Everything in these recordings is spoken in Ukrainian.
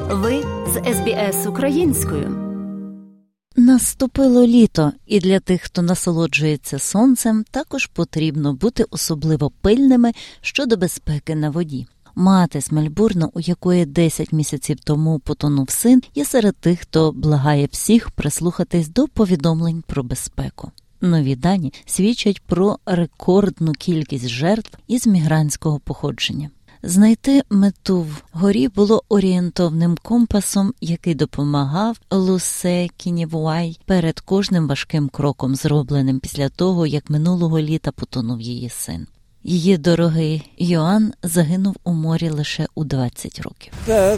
Ви з СБС українською. Наступило літо, і для тих, хто насолоджується сонцем, також потрібно бути особливо пильними щодо безпеки на воді. Мати з Мельбурна, у якої 10 місяців тому потонув син, є серед тих, хто благає всіх прислухатись до повідомлень про безпеку. Нові дані свідчать про рекордну кількість жертв із мігрантського походження. Знайти мету вгорі було орієнтовним компасом, який допомагав Лусе Кінєвуай перед кожним важким кроком, зробленим після того, як минулого літа потонув її син. Її дорогий Йоан загинув у морі лише у 20 років.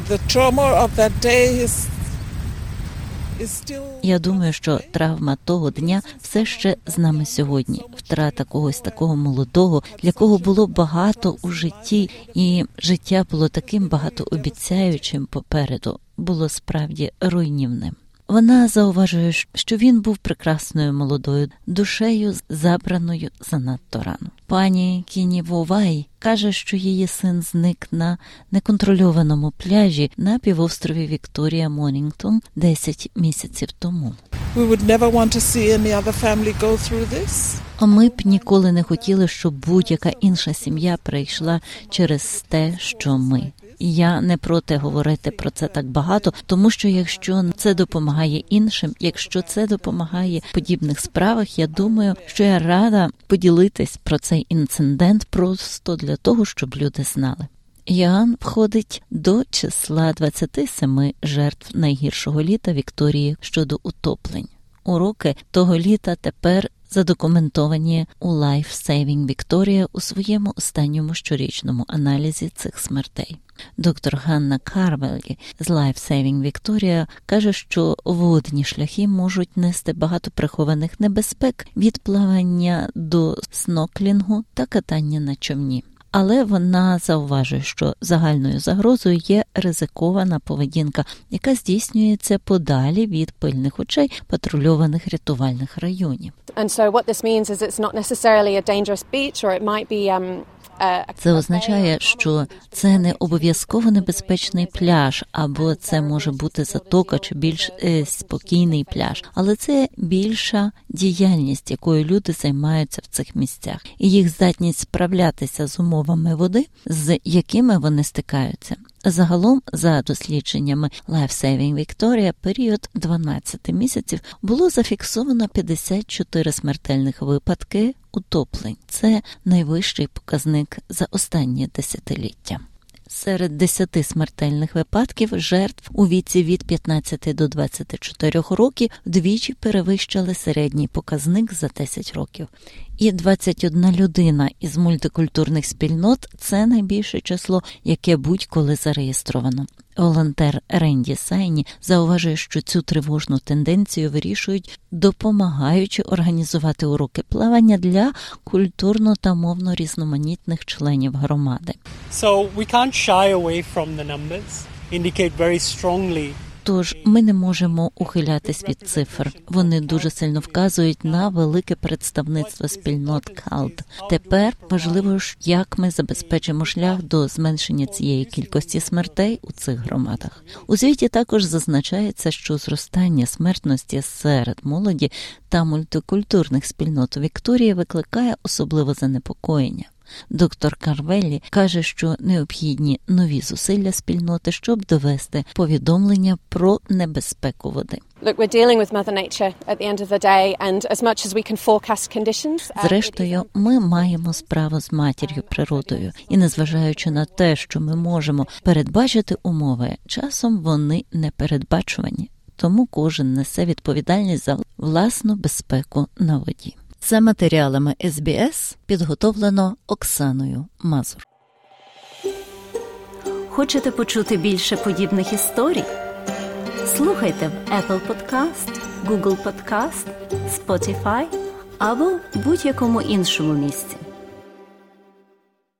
Я думаю, що травма того дня все ще з нами сьогодні. Втрата когось такого молодого, для кого було багато у житті, і життя було таким багатообіцяючим попереду, було справді руйнівним. Вона зауважує, що він був прекрасною молодою душею, забраною занадто рано. Пані Кінєвуай каже, що її син зник на неконтрольованому пляжі на півострові Вікторія Монінгтон 10 місяців тому. Ми б ніколи не хотіли, щоб будь-яка інша сім'я пройшла через те, що ми. Я не проти говорити про це так багато, тому що якщо це допомагає іншим, якщо це допомагає в подібних справах, я думаю, що я рада поділитись про цей інцидент просто для того, щоб люди знали. Йоан входить до числа 27 жертв найгіршого літа Вікторії щодо утоплень. Уроки того літа тепер задокументовані у Life Saving Victoria у своєму останньому щорічному аналізі цих смертей. Доктор Ганна Карвелі з Life Saving Victoria каже, що водні шляхи можуть нести багато прихованих небезпек від плавання до сноклінгу та катання на човні. Але вона зауважує, що загальною загрозою є ризикована поведінка, яка здійснюється подалі від пильних очей патрульованих рятувальних районів. Це означає, що це не обов'язково небезпечний пляж, або це може бути затока чи більш спокійний пляж. Але це більша діяльність, якою люди займаються в цих місцях. І їх здатність справлятися з умовами води, з якими вони стикаються. Загалом, за дослідженнями Life Saving Victoria, період 12 місяців було зафіксовано 54 смертельних випадки утоплень. Це найвищий показник за останні десятиліття. Серед 10 смертельних випадків жертв у віці від 15 до 24 років вдвічі перевищили середній показник за 10 років. І 21 людина із мультикультурних спільнот – це найбільше число, яке будь-коли зареєстровано. Волонтер Ренді Сайні зауважує, що цю тривожну тенденцію вирішують, допомагаючи організувати уроки плавання для культурно та мовно різноманітних членів громади. So we can't shy away from the numbers, indicate very strongly. Тож ми не можемо ухилятись від цифр. Вони дуже сильно вказують на велике представництво спільнот КАЛД. Тепер важливо, як ми забезпечимо шлях до зменшення цієї кількості смертей у цих громадах. У звіті також зазначається, що зростання смертності серед молоді та мультикультурних спільнот у Вікторії викликає особливе занепокоєння. Доктор Карвелі каже, що необхідні нові зусилля спільноти, щоб довести повідомлення про небезпеку води. Зрештою, ми маємо справу з матір'ю природою. І незважаючи на те, що ми можемо передбачити умови, часом вони непередбачувані. Тому кожен несе відповідальність за власну безпеку на воді. За матеріалами СБС підготовлено Оксаною Мазур. Хочете почути більше подібних історій? Слухайте в Apple Podcast, Google Podcast, Spotify або будь-якому іншому місці.